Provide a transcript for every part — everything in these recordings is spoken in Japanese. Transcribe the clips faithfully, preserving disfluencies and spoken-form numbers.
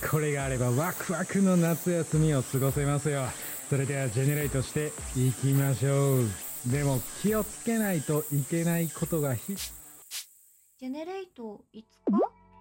これがあればワクワクの夏休みを過ごせますよ。それではジェネレートしていきましょう。でも気をつけないといけないことがひジェネレートいつか？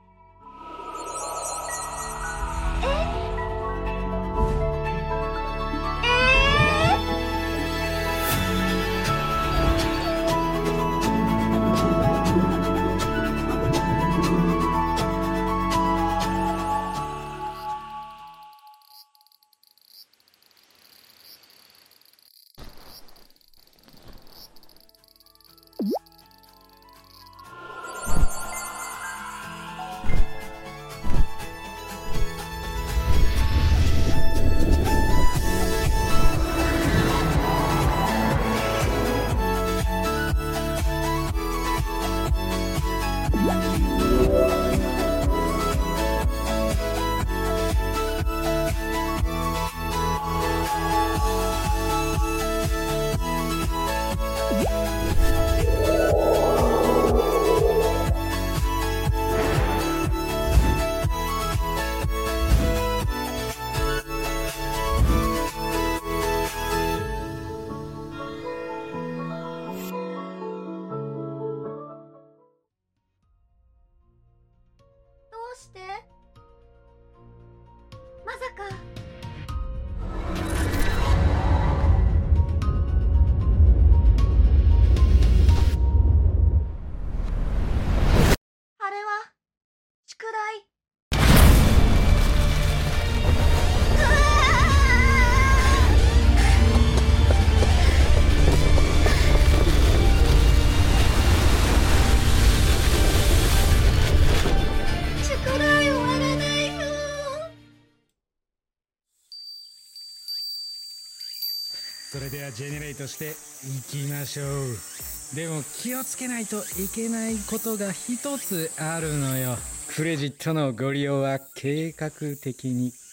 どうして？まさか。あれは宿題。宿題終わらないよ。 それではジェネレートしていきましょう。でも気をつけないといけないことが一つあるのよ。クレジットのご利用は計画的に